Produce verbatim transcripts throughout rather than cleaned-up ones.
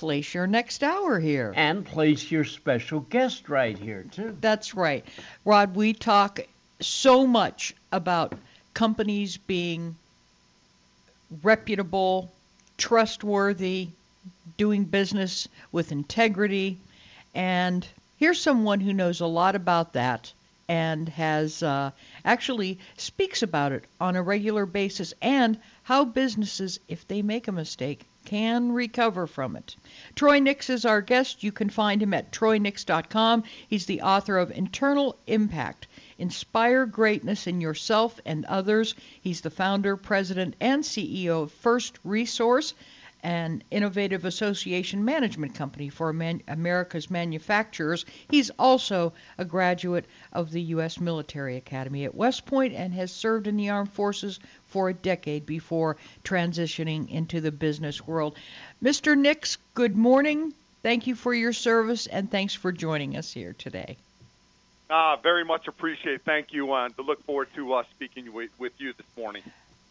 place your next hour here. And place your special guest right here, too. That's right. Rod, we talk so much about companies being reputable, trustworthy, doing business with integrity. And here's someone who knows a lot about that and has uh, actually speaks about it on a regular basis and how businesses, if they make a mistake, can recover from it. Troy Nix is our guest. You can find him at troy nix dot com. He's the author of Internal Impact: Inspire Greatness in Yourself and Others. He's the founder, president, and C E O of First Resource, an innovative association management company for man- America's manufacturers. He's also a graduate of the U S Military Academy at West Point and has served in the armed forces for a decade before transitioning into the business world. Mister Nix, good morning. Thank you for your service, and thanks for joining us here today. Ah, very much appreciate. Thank you, and to look forward to uh, speaking with, with you this morning.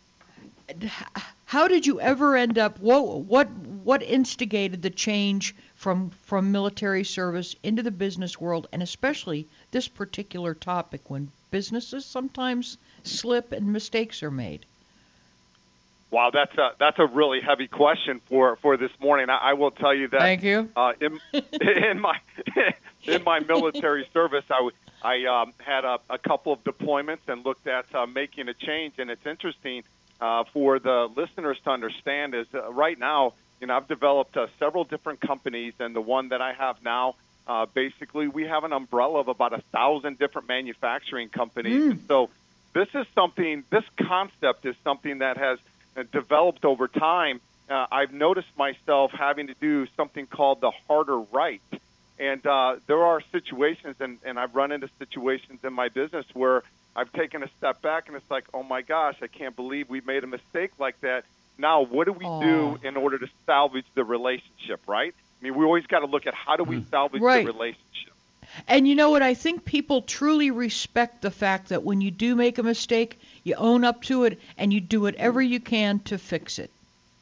How did you ever end up? What what what instigated the change from from military service into the business world, and especially this particular topic when businesses sometimes slip and mistakes are made? Wow, that's a that's a really heavy question for, for this morning. I, I will tell you that. Thank you. Uh, in, in my in my military service, I w- I um, had a, a couple of deployments and looked at uh, making a change, and it's interesting. Uh, for the listeners to understand is uh, right now, you know, I've developed uh, several different companies, and the one that I have now, uh, basically, we have an umbrella of about a thousand different manufacturing companies. Mm. And so this is something, this concept is something that has uh, developed over time. Uh, I've noticed myself having to do something called the harder right. And uh, there are situations, and, and I've run into situations in my business where I've taken a step back, and it's like, oh, my gosh, I can't believe we made a mistake like that. Now, what do we Aww. do in order to salvage the relationship, right? I mean, we always got to look at how do we salvage right. the relationship. And you know what? I think people truly respect the fact that when you do make a mistake, you own up to it, and you do whatever you can to fix it.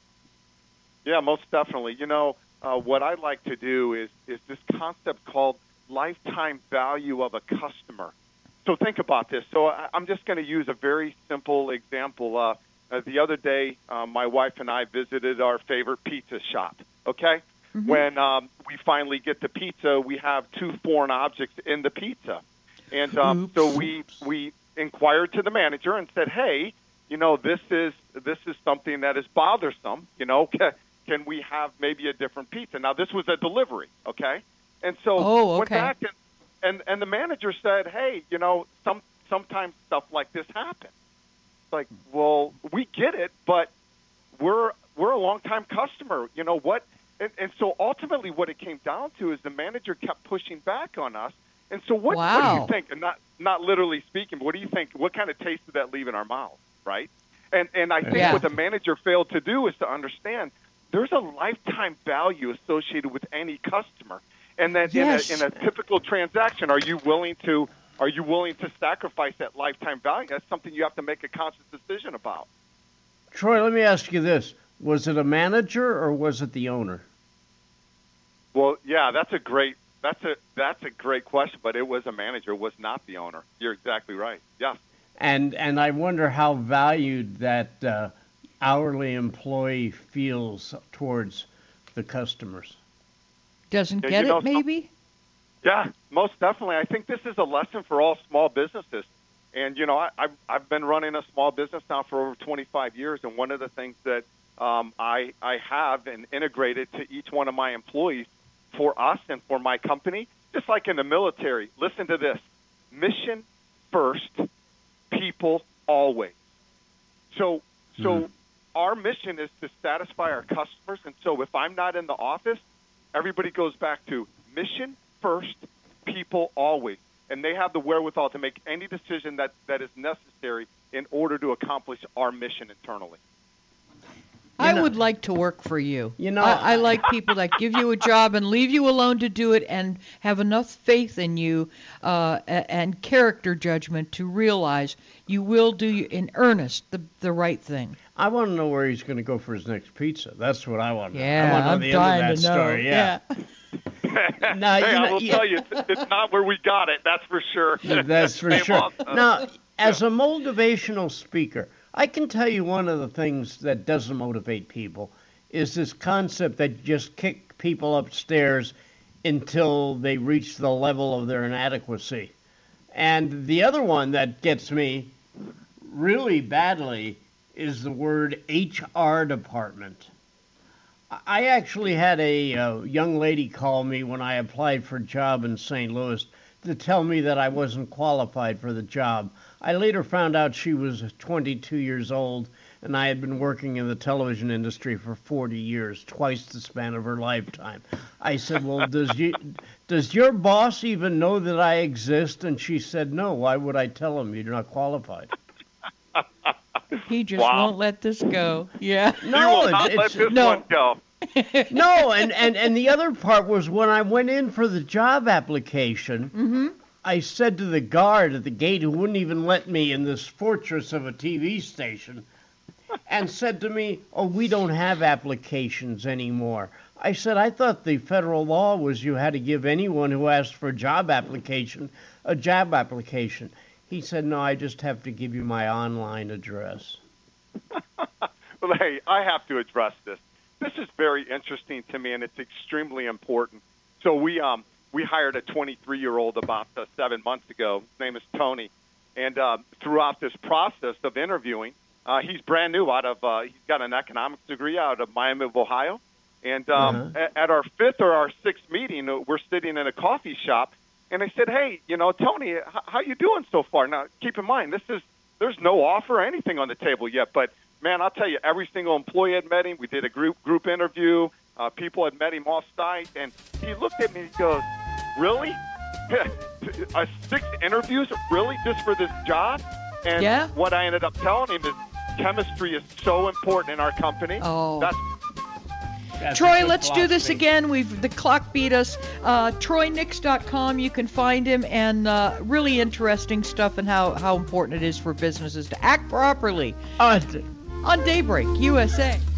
Yeah, most definitely. You know, uh, what I like to do is, is this concept called lifetime value of a customer. So think about this. So I'm just going to use a very simple example. Uh, uh, the other day, uh, my wife and I visited our favorite pizza shop, okay? Mm-hmm. When um, we finally get the pizza, we have two foreign objects in the pizza. And um, so we we inquired to the manager and said, hey, you know, this is this is something that is bothersome. You know, can, can we have maybe a different pizza? Now, this was a delivery, okay? And so oh, okay. went back and And and the manager said, hey, you know, some sometimes stuff like this happens. It's like, well, we get it, but we're we're a long-time customer. You know what? And, and so ultimately what it came down to is the manager kept pushing back on us. And so what, wow. what do you think? And not not literally speaking, but what do you think? What kind of taste did that leave in our mouth, right? And and I think yeah. what the manager failed to do is to understand there's a lifetime value associated with any customer. And then yes. in, a, in a typical transaction, are you willing to are you willing to sacrifice that lifetime value? That's something you have to make a conscious decision about. Troy, let me ask you this. Was it a manager or was it the owner? Well, yeah, that's a great that's a that's a great question, but it was a manager, it was not the owner. You're exactly right. Yeah. And and I wonder how valued that uh, hourly employee feels towards the customers. Doesn't Yeah, get you know, it, maybe? Yeah, most definitely. I think this is a lesson for all small businesses. And, you know, I, I've, I've been running a small business now for over twenty-five years, and one of the things that um, I, I have and integrated to each one of my employees for us and for my company, just like in the military, listen to this, mission first, people always. So, so mm-hmm. our mission is to satisfy our customers, and so if I'm not in the office, everybody goes back to mission first, people always. And they have the wherewithal to make any decision that, that is necessary in order to accomplish our mission internally. I you know, would like to work for you. You know, I, I like people that give you a job and leave you alone to do it and have enough faith in you uh, and character judgment to realize you will do in earnest the, the right thing. I want to know where he's going to go for his next pizza. That's what I want to know. I Yeah, want to know I'm the dying end of that to know. story. Yeah. Now, hey, you I know- will yeah. tell you, it's, it's not where we got it. That's for sure. That's for Same sure. also. Now, as a motivational speaker, I can tell you one of the things that doesn't motivate people is this concept that you just kick people upstairs until they reach the level of their inadequacy. And the other one that gets me really badly is the word H R department. I actually had a uh, young lady call me when I applied for a job in Saint Louis to tell me that I wasn't qualified for the job. I later found out she was twenty-two years old, and I had been working in the television industry for forty years, twice the span of her lifetime. I said, well, does you, does your boss even know that I exist? And she said, no, why would I tell him you're not qualified? He just Wow. won't let this go. Yeah. we No, will not it's, let it's, this no. one go. no, and, and, and the other part was when I went in for the job application, Mm-hmm. I said to the guard at the gate who wouldn't even let me in this fortress of a T V station and said to me, oh, we don't have applications anymore. I said, I thought the federal law was you had to give anyone who asked for a job application a job application. He said, no, I just have to give you my online address. Well, hey, I have to address this. This is very interesting to me, and it's extremely important. So we um we hired a twenty-three-year-old about uh, seven months ago. His name is Tony, and uh, throughout this process of interviewing, uh, he's brand new. Out of uh, he's got an economics degree out of Miami of Ohio, and um, Uh-huh. at, at our fifth or our sixth meeting, uh, we're sitting in a coffee shop, and I said, "Hey, you know, Tony, h- how you doing so far?" Now, keep in mind, this is there's no offer or anything on the table yet, but man, I'll tell you, every single employee had met him. We did a group group interview. Uh, people had met him off-site, and he looked at me and he goes, really? uh, six interviews? Really? Just for this job? And Yeah. what I ended up telling him is chemistry is so important in our company. Oh. That's That's a Troy, good let's do this philosophy. again. We've the clock beat us. Uh, Troy Nix dot com. You can find him, and uh, really interesting stuff and how, how important it is for businesses to act properly Uh, on Daybreak U S A.